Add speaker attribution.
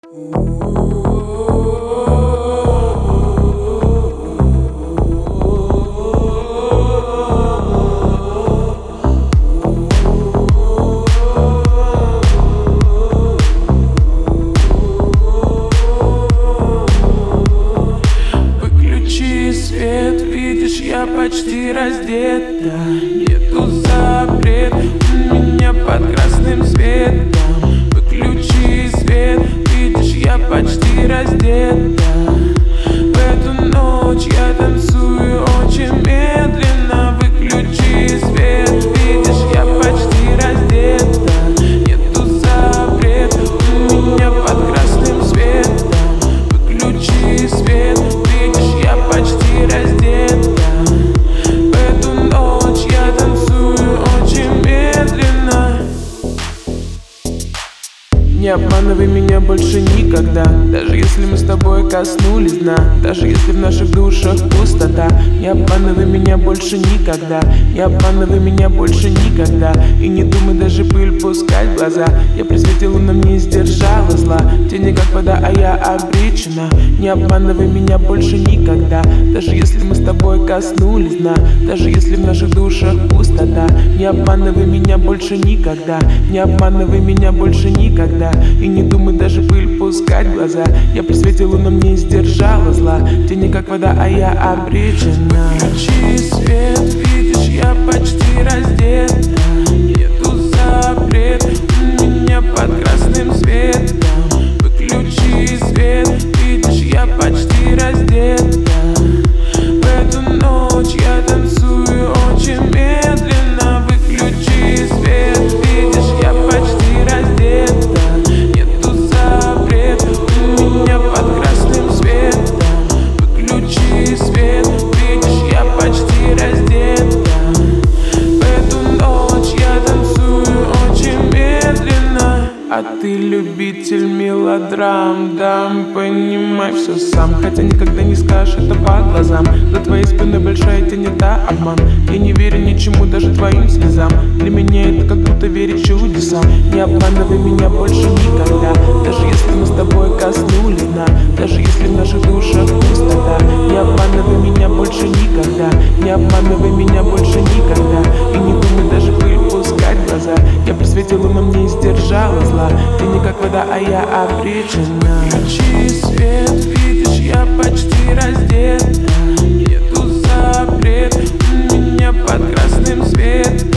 Speaker 1: Выключи свет, видишь, я почти раздета. Нету запрет у меня под красным светом. Выключи свет, видишь, я почти раздета. В эту ночь я танцую очень медленно. Выключи свет, видишь, я почти раздета. Нету запрет у меня под красным светом. Выключи свет, видишь, я почти раздета. В эту ночь я танцую очень медленно. Не обманывай меня больше никогда. Даже если мы с тобой коснулись дна, даже если в наших душах пустота. Не обманывай меня больше никогда. Не обманывай меня больше никогда. И не думай даже пыль пускать в глаза. Я при свете лунном не сдержала зла. Тени как вода, а я обречена. Не обманывай меня больше никогда. Даже если мы с тобой коснулись дна, даже если в наших душах пустота. Не обманывай меня больше никогда. Не обманывай меня больше никогда. И не думай даже пыль пускать в глаза. Я при свете лунном не сдержала зла. Тени как вода, а я обречена. Выключи свет, видишь, я почти раздета. Нету запрет у меня под красным светом. Выключи свет, видишь, я почти раздета. В эту ночь я танцую очень медленно. Выключи свет, видишь, я почти раздета. Нету запрет у меня под красным светом. Выключи свет, видишь, я почти раздета. В эту ночь я танцую очень медленно. А ты любитель мелодрам, дам, понимай все сам. Хотя никогда не скажешь это по глазам. За твоей спиной большая тень, это обман. Я не верю ничему, даже твоим слезам. Для меня это как будто верить чудесам. Не обманывай меня больше никогда. Даже если мы с тобой коснулись дна, даже если в наших душах пустота. Не обманывай меня больше никогда. Не обманывай меня больше никогда. И не думай даже пыль пускать в глаза. Я при свете лунном не сдержала зла. Ты не как вода, а я обречена. Выключи свет, видишь, я почти раздета. Нету запрет у меня под красным светом.